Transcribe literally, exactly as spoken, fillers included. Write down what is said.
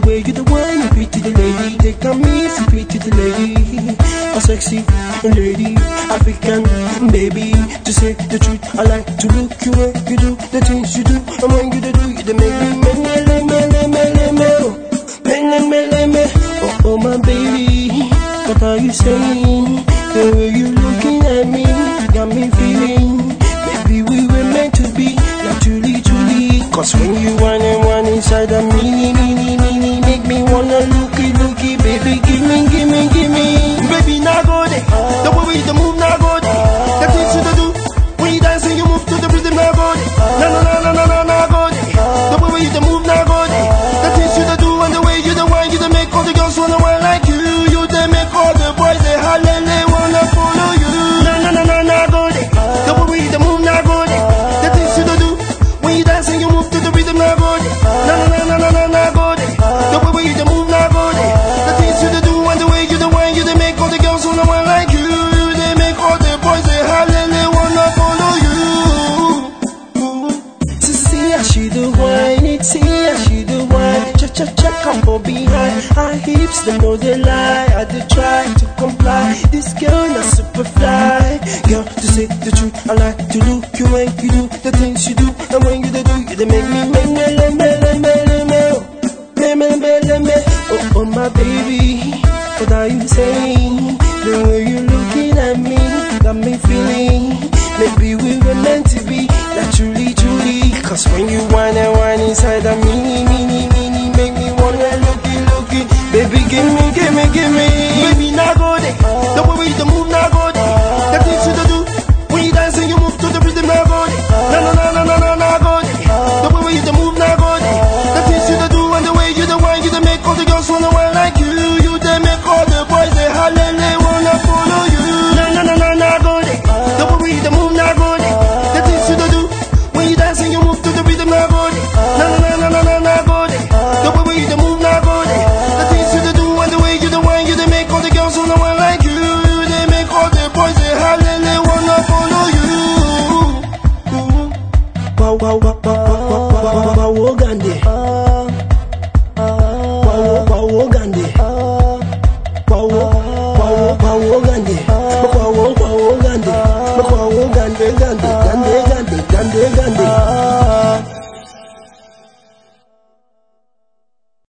way you the one, you pretty the lady. Take on me, so pretty the lady. A sexy lady, African baby. To say the truth, I like to look you way you do the things you do. And when you do, you they make me mele mele mele mele mele mele mele. Oh oh my baby, what are you saying? The way you looking at me got me feeling. Baby, we were meant to be, like truly, truly. Cause when you want and want inside of me, me, me, me, me, make me wanna looky, looky. Baby, give me, give me, give me. Baby, now go there. The way the move, now go there. The things you do, when you dance and you move to the rhythm, now go there. No, no, no, no, no, no, now go there. The way the move, now go there. The things you do and the way you the one, you the make all the girls wanna want like you. You they make all the boys they hallelujah wanna follow you. No, no, no, no, now go there. The way the move, now go there. The things you do, when you dance and you move to the rhythm, now go there. No, no, no, no, no, no, now go there. The way the move, now go there. The things you do and the way you the one, you they make all the girls wanna want like you. They make all the boys they hallelujah wanna follow you. See how she the wine, it see how she the wine. Cha cha cha, come from behind. Her hips, they know they lie. I they try to comply. This girl not super fly. Girl, to say the truth, I like to look you when you do the things you do, and when you do, you they make me mele mele mele mele mele mele mele. Oh oh my baby, what are you saying? The way you looking at me got me feeling. Maybe we were meant to be, like truly, truly. Cause when you whine and whine inside of me, me, me, me, me, make me wanna looky, looky. Baby, give me, give me, give me. Baby, now go there. The way the move, now go there. The things you do, when you dance and you move to the rhythm, now go there. No, no, no, no, no, no, now go there. The way the move, now go there. The things you do and the way you the one, you the make all the girls wanna want like you. You they make all the boys they hallelujah wanna follow you. No, no, no, no, now go there. The way the move, now go there. The things you do, when you dance and you move to the rhythm, now go there. No, no, no, no, no, no, now go there. The way the move, now go there. The things you do and the way you the one, you they make all the girls wanna want like you. They make all the boys they hallelujah wanna follow you. Wow, wow, wow, wow, wow, wow, wow, Gandhi. Wow, wow, wow, Gandhi. Wow, wow, wow, wow,